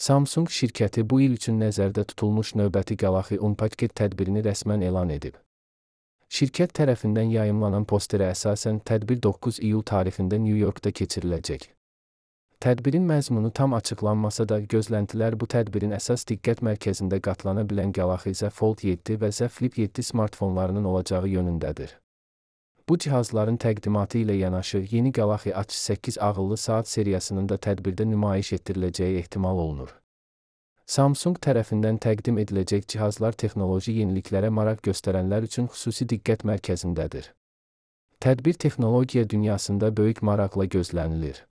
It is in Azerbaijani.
Samsung şirkəti bu il üçün nəzərdə tutulmuş növbəti Galaxy Unpacked tədbirini rəsmən elan edib. Şirkət tərəfindən yayımlanan posterə əsasən tədbir 9 iyul tarixində New Yorkda keçiriləcək. Tədbirin məzmunu tam açıqlanmasa da, gözləntilər bu tədbirin əsas diqqət mərkəzində qatlana bilən Galaxy Z Fold 7 və Z Flip 7 smartfonlarının olacağı yönündədir. Bu cihazların təqdimatı ilə yanaşı, yeni Galaxy A8 ağıllı saat seriyasının da tədbirdə nümayiş etdiriləcəyi ehtimal olunur. Samsung tərəfindən təqdim ediləcək cihazlar texnoloji yeniliklərə maraq göstərənlər üçün xüsusi diqqət mərkəzindədir. Tədbir texnologiya dünyasında böyük maraqla gözlənilir.